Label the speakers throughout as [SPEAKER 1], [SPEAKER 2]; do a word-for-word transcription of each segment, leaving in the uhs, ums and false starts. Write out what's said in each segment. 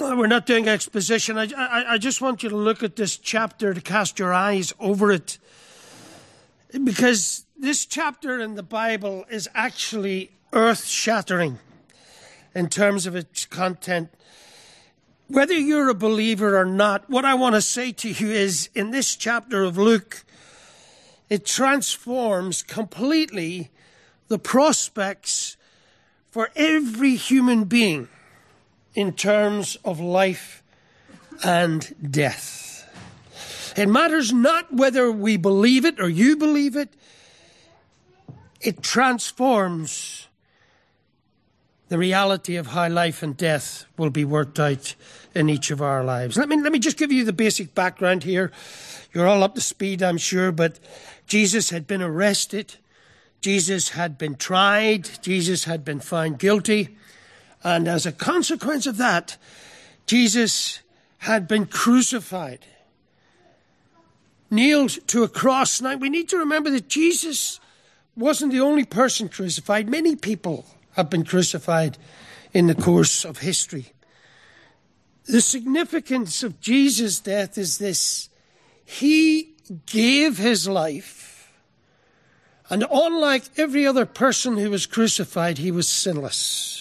[SPEAKER 1] We're not doing exposition. I, I, I just want you to look at this chapter, to cast your eyes over it. Because this chapter in the Bible is actually earth-shattering in terms of its content. Whether you're a believer or not, what I want to say to you is, in this chapter of Luke, it transforms completely the prospects for every human being in terms of life and death. It matters not whether we believe it or you believe it. It transforms the reality of how life and death will be worked out in each of our lives. Let me, let me just give you the basic background here. You're all up to speed, I'm sure, but Jesus had been arrested. Jesus had been tried. Jesus had been found guilty. And as a consequence of that, Jesus had been crucified, nailed to a cross. Now, we need to remember that Jesus wasn't the only person crucified. Many people have been crucified in the course of history. The significance of Jesus' death is this: he gave his life, and unlike every other person who was crucified, he was sinless.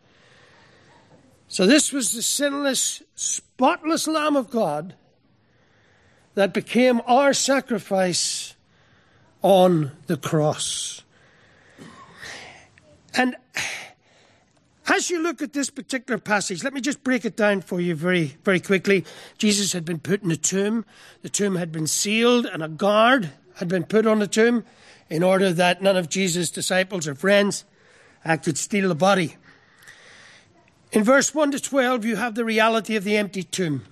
[SPEAKER 1] So this was the sinless, spotless Lamb of God that became our sacrifice on the cross. And as you look at this particular passage, let me just break it down for you very, very quickly. Jesus had been put in a tomb. The tomb had been sealed, and a guard had been put on the tomb in order that none of Jesus' disciples or friends uh, could steal the body. In verse one to twelve, you have the reality of the empty tomb.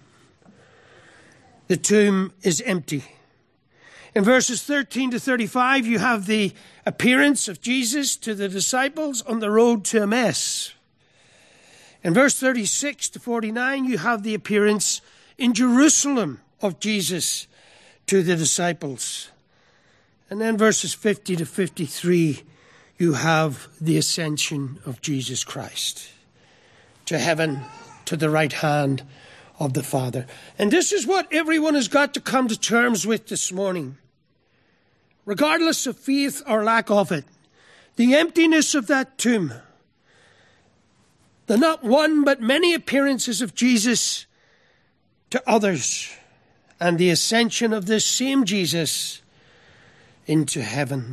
[SPEAKER 1] The tomb is empty. In verses thirteen to thirty-five, you have the appearance of Jesus to the disciples on the road to Emmaus. In verse thirty-six to forty-nine, you have the appearance in Jerusalem of Jesus to the disciples. And then verses fifty to fifty-three, you have the ascension of Jesus Christ to heaven, to the right hand of the Father. And this is what everyone has got to come to terms with this morning. Regardless of faith or lack of it, the emptiness of that tomb, the not one but many appearances of Jesus to others, and the ascension of this same Jesus into heaven.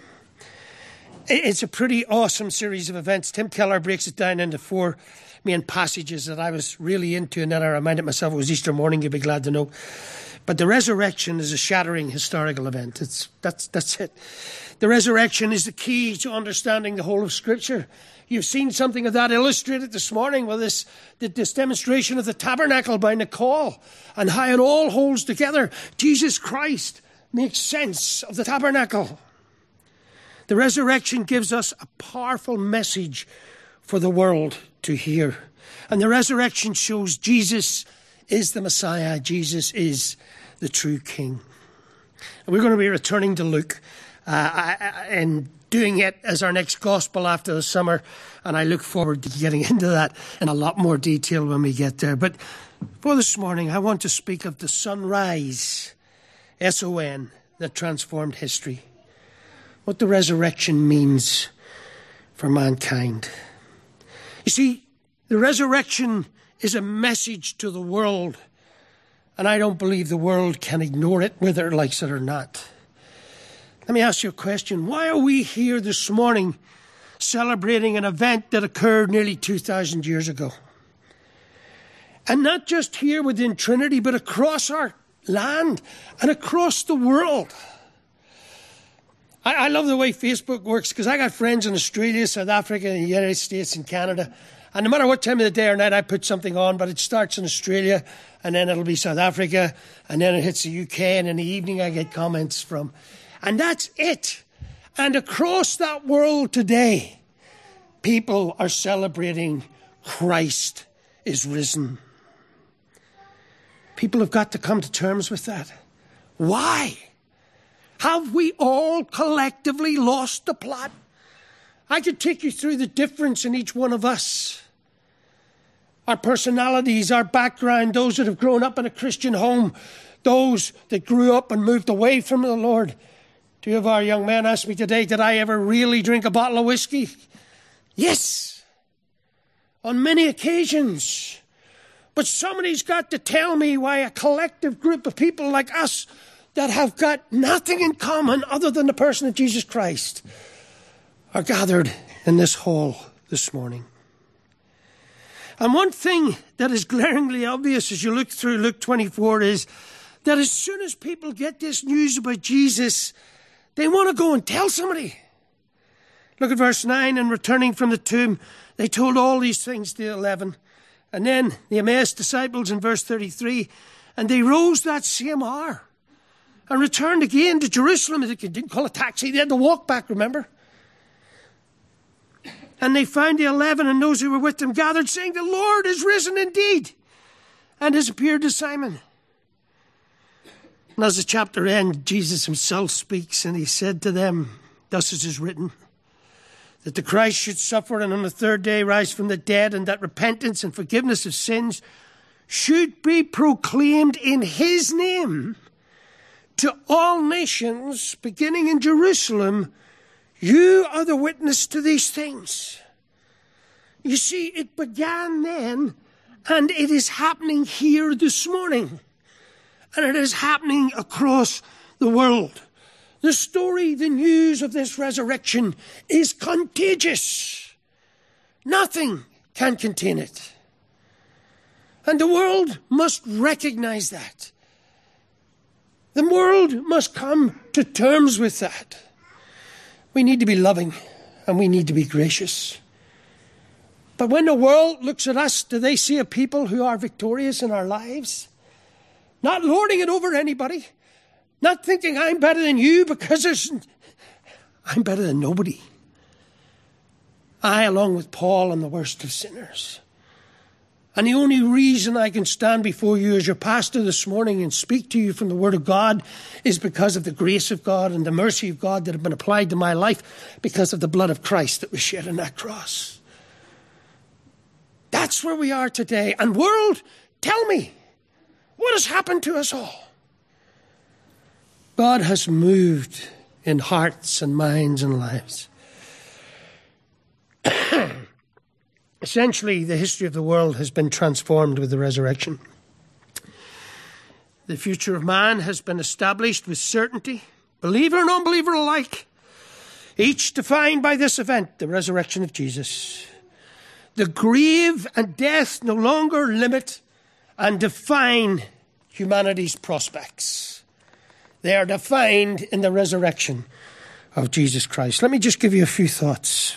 [SPEAKER 1] It's a pretty awesome series of events. Tim Keller breaks it down into four main passages that I was really into, and then I reminded myself it was Easter morning, you'd be glad to know. But the resurrection is a shattering historical event. It's that's that's it. The resurrection is the key to understanding the whole of Scripture. You've seen something of that illustrated this morning with this, this demonstration of the tabernacle by Nicole, and how it all holds together. Jesus Christ makes sense of the tabernacle. The resurrection gives us a powerful message for the world to hear. And the resurrection shows Jesus is the Messiah. Jesus is the true King. And we're going to be returning to Luke uh, and doing it as our next gospel after the summer. And I look forward to getting into that in a lot more detail when we get there. But for this morning, I want to speak of the sunrise, S O N, that transformed history. What the resurrection means for mankind. You see, the resurrection is a message to the world, and I don't believe the world can ignore it, whether it likes it or not. Let me ask you a question. Why are we here this morning celebrating an event that occurred nearly two thousand years ago? And not just here within Trinity, but across our land and across the world. I, I love the way Facebook works, because I got friends in Australia, South Africa, the United States, and Canada. And no matter what time of the day or night I put something on, but it starts in Australia, and then it'll be South Africa, and then it hits the U K, and in the evening I get comments from. And that's it. And across that world today, people are celebrating Christ is risen. People have got to come to terms with that. Why? Have we all collectively lost the plot? I could take you through the difference in each one of us. our personalities, our background, those that have grown up in a Christian home, those that grew up and moved away from the Lord. Two of our young men asked me today, did I ever really drink a bottle of whiskey? Yes, on many occasions. But somebody's got to tell me why a collective group of people like us that have got nothing in common other than the person of Jesus Christ are gathered in this hall this morning. And one thing that is glaringly obvious as you look through Luke twenty-four is that as soon as people get this news about Jesus, they want to go and tell somebody. Look at verse nine. And returning from the tomb, they told all these things to the eleven. And then the Emmaus disciples in verse thirty-three, and they rose that same hour and returned again to Jerusalem. They didn't call a taxi. They had to walk back, remember? And they found the eleven and those who were with them gathered, saying, the Lord is risen indeed and has appeared to Simon. And as the chapter ends, Jesus himself speaks, and he said to them, thus it is written, that the Christ should suffer and on the third day rise from the dead, and that repentance and forgiveness of sins should be proclaimed in his name to all nations, beginning in Jerusalem. You are the witness to these things. You see, it began then, and it is happening here this morning. And it is happening across the world. The story, the news of this resurrection is contagious. Nothing can contain it. And the world must recognize that. The world must come to terms with that. We need to be loving and we need to be gracious. But when the world looks at us, do they see a people who are victorious in our lives? Not lording it over anybody. Not thinking I'm better than you because there's... I'm better than nobody. I, along with Paul, am the worst of sinners. And the only reason I can stand before you as your pastor this morning and speak to you from the Word of God is because of the grace of God and the mercy of God that have been applied to my life because of the blood of Christ that was shed on that cross. That's where we are today. And world, tell me, what has happened to us all? God has moved in hearts and minds and lives. Essentially, the history of the world has been transformed with the resurrection. The future of man has been established with certainty, believer and unbeliever alike, each defined by this event, the resurrection of Jesus. The grave and death no longer limit and define humanity's prospects. They are defined in the resurrection of Jesus Christ. Let me just give you a few thoughts.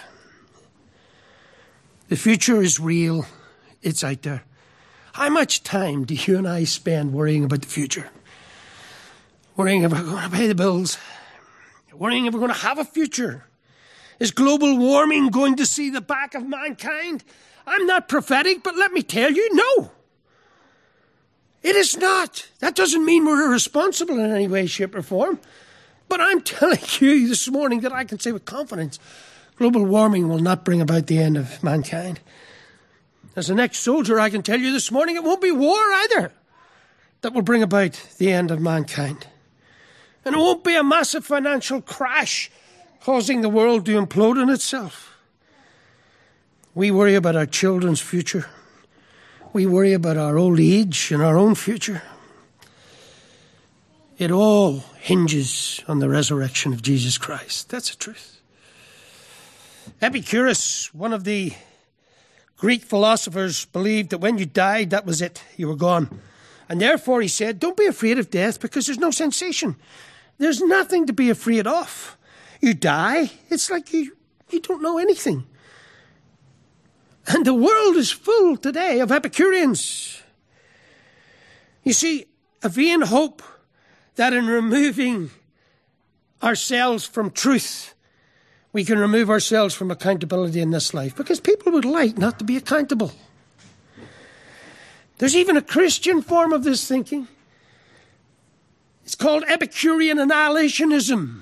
[SPEAKER 1] The future is real. It's out there. How much time do you and I spend worrying about the future? Worrying if we're going to pay the bills. Worrying if we're going to have a future. Is global warming going to see the back of mankind? I'm not prophetic, but let me tell you, no. It is not. That doesn't mean we're irresponsible in any way, shape, or form. But I'm telling you this morning that I can say with confidence, global warming will not bring about the end of mankind. As an ex-soldier, I can tell you this morning it won't be war either that will bring about the end of mankind. And it won't be a massive financial crash causing the world to implode on itself. We worry about our children's future. We worry about our old age and our own future. It all hinges on the resurrection of Jesus Christ. That's the truth. Epicurus, one of the Greek philosophers, believed that when you died, that was it. You were gone. And therefore, he said, don't be afraid of death because there's no sensation. There's nothing to be afraid of. You die, it's like you, you don't know anything. And the world is full today of Epicureans. You see, a vain hope that in removing ourselves from truth, we can remove ourselves from accountability in this life, because people would like not to be accountable. There's even a Christian form of this thinking. It's called Epicurean annihilationism.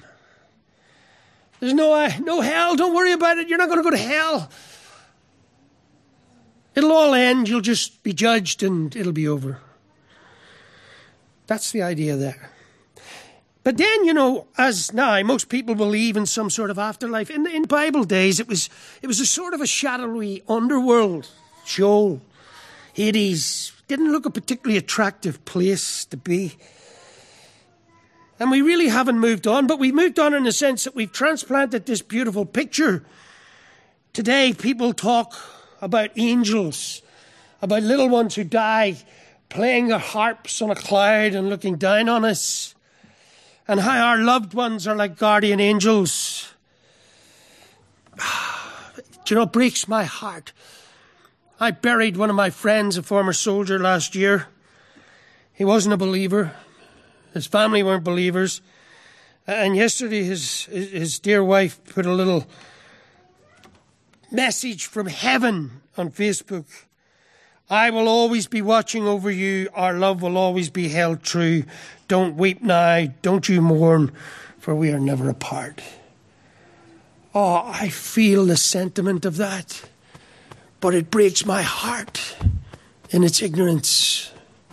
[SPEAKER 1] There's no, uh, no hell, don't worry about it, you're not going to go to hell. It'll all end. You'll just be judged and it'll be over. That's the idea there. But then, you know, as now most people believe in some sort of afterlife. In, in Bible days, it was it was a sort of a shadowy underworld. Sheol, Hades, didn't look a particularly attractive place to be. And we really haven't moved on, but we've moved on in the sense that we've transplanted this beautiful picture. Today, people talk about angels, about little ones who die playing their harps on a cloud and looking down on us, and how our loved ones are like guardian angels. Do you know, it breaks my heart. I buried one of my friends, a former soldier, last year. He wasn't a believer. His family weren't believers. And yesterday his, his dear wife put a little message from heaven on Facebook. I will always be watching over you. Our love will always be held true. Don't weep now. Don't you mourn, for we are never apart. Oh, I feel the sentiment of that. But it breaks my heart in its ignorance.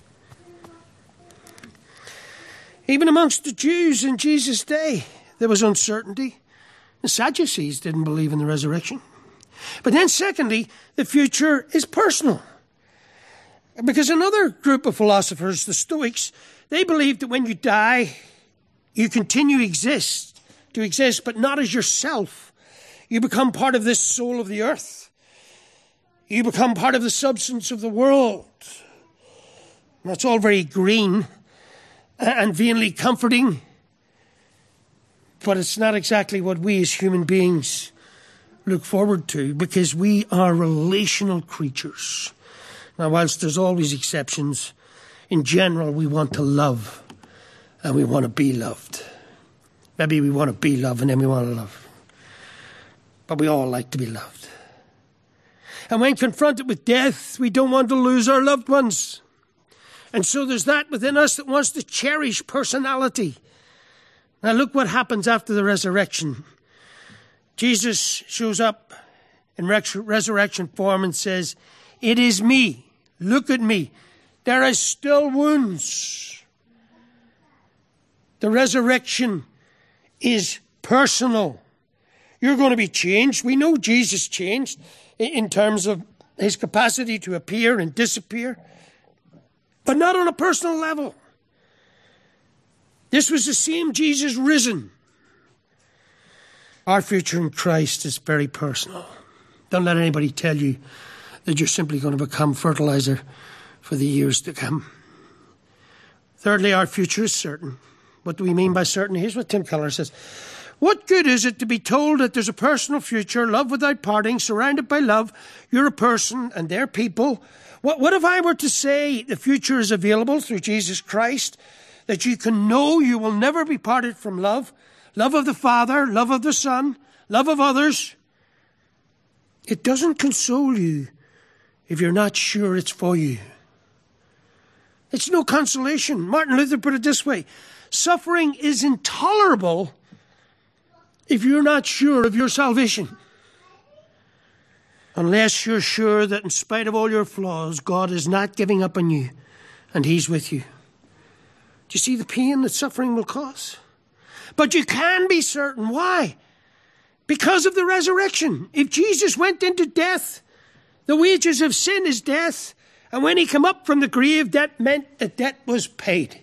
[SPEAKER 1] Even amongst the Jews in Jesus' day, there was uncertainty. The Sadducees didn't believe in the resurrection. But then secondly, the future is personal. Because another group of philosophers, the Stoics, they believed that when you die, you continue exist, to exist, but not as yourself. You become part of this soul of the earth. You become part of the substance of the world. That's all very green and vainly comforting, but it's not exactly what we as human beings look forward to, because we are relational creatures. Now, whilst there's always exceptions, in general we want to love and we want to be loved. Maybe we want to be loved and then we want to love. But we all like to be loved. And when confronted with death, we don't want to lose our loved ones. And so there's that within us that wants to cherish personality. Now look what happens after the resurrection. Jesus shows up in resurrection form and says, "It is me. Look at me. There are still wounds." The resurrection is personal. You're going to be changed. We know Jesus changed in terms of his capacity to appear and disappear, but not on a personal level. This was the same Jesus risen. Our future in Christ is very personal. Don't let anybody tell you that you're simply going to become fertilizer for the years to come. Thirdly, our future is certain. What do we mean by certain? Here's what Tim Keller says. What good is it to be told that there's a personal future, love without parting, surrounded by love? You're a person and they're people. What, what if I were to say the future is available through Jesus Christ, that you can know you will never be parted from love, love of the Father, love of the Son, love of others? It doesn't console you if you're not sure it's for you. It's no consolation. Martin Luther put it this way: suffering is intolerable if you're not sure of your salvation. Unless you're sure that in spite of all your flaws, God is not giving up on you and he's with you. Do you see the pain that suffering will cause? But you can be certain. Why? Because of the resurrection. If Jesus went into death, the wages of sin is death. And when he came up from the grave, that meant the debt was paid.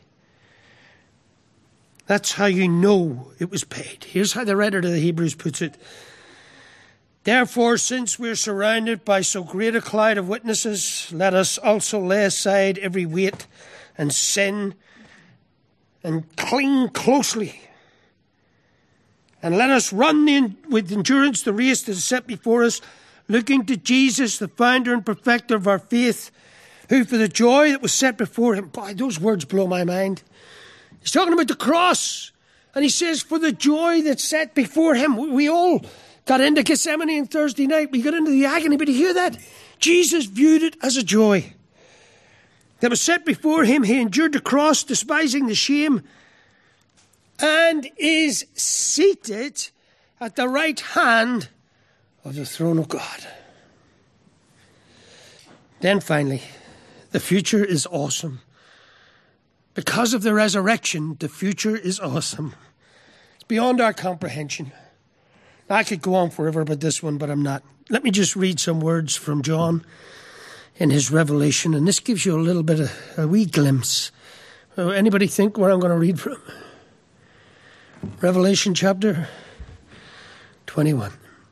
[SPEAKER 1] That's how you know it was paid. Here's how the writer to the Hebrews puts it. Therefore, since we're surrounded by so great a cloud of witnesses, let us also lay aside every weight and sin and cling closely. And let us run the, with endurance the race that is set before us, looking to Jesus, the founder and perfecter of our faith, who for the joy that was set before him, boy, those words blow my mind. He's talking about the cross. And he says, for the joy that's set before him. We all got into Gethsemane on Thursday night. We got into the agony. But you hear that? Jesus viewed it as a joy that was set before him. He endured the cross, despising the shame, and is seated at the right hand of the throne of God. Then finally, the future is awesome. Because of the resurrection, the future is awesome. It's beyond our comprehension. I could go on forever about this one, but I'm not. Let me just read some words from John in his Revelation, and this gives you a little bit of a wee glimpse. Anybody think where I'm going to read from? Revelation chapter twenty-one.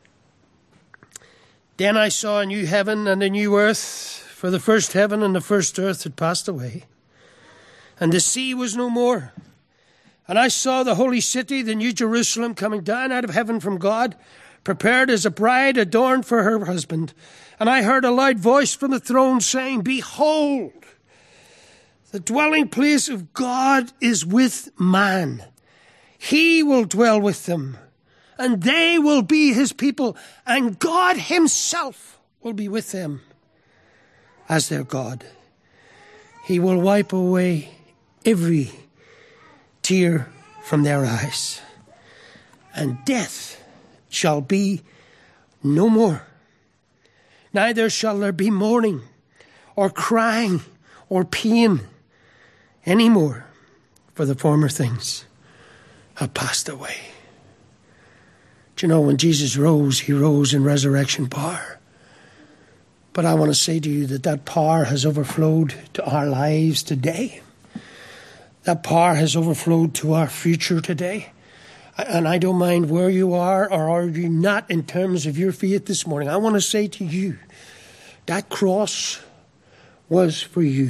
[SPEAKER 1] Then I saw a new heaven and a new earth, for the first heaven and the first earth had passed away, and the sea was no more. And I saw the holy city, the new Jerusalem, coming down out of heaven from God, prepared as a bride adorned for her husband. And I heard a loud voice from the throne saying, Behold, the dwelling place of God is with man. He will dwell with them, and they will be his people, and God himself will be with them as their God. He will wipe away every tear from their eyes, and death shall be no more. Neither shall there be mourning, or crying, or pain any more, for the former things have passed away. Do you know, when Jesus rose, he rose in resurrection power. But I want to say to you that that power has overflowed to our lives today. That power has overflowed to our future today. And I don't mind where you are or are you not in terms of your faith this morning. I want to say to you, that cross was for you.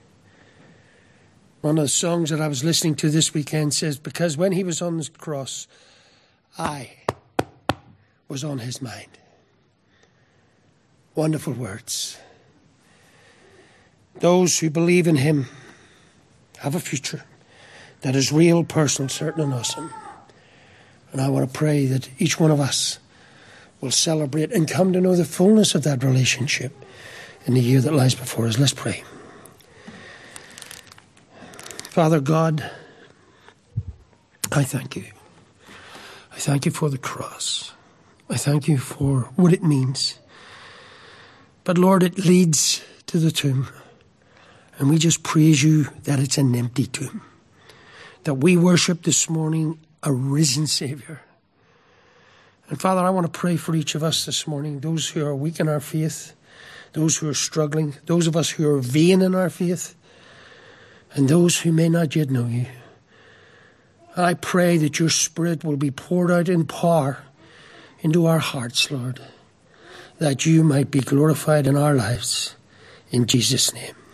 [SPEAKER 1] One of the songs that I was listening to this weekend says, because when he was on the cross, I was on his mind. Wonderful words. Those who believe in him have a future that is real, personal, certain, and awesome. And I want to pray that each one of us will celebrate and come to know the fullness of that relationship in the year that lies before us. Let's pray. Father God, I thank you. I thank you for the cross. I thank you for what it means. But Lord, it leads to the tomb. And we just praise you that it's an empty tomb. That we worship this morning a risen Savior. And Father, I want to pray for each of us this morning, those who are weak in our faith, those who are struggling, those of us who are vain in our faith, and those who may not yet know you. I pray that your Spirit will be poured out in power into our hearts, Lord, that you might be glorified in our lives. In Jesus' name.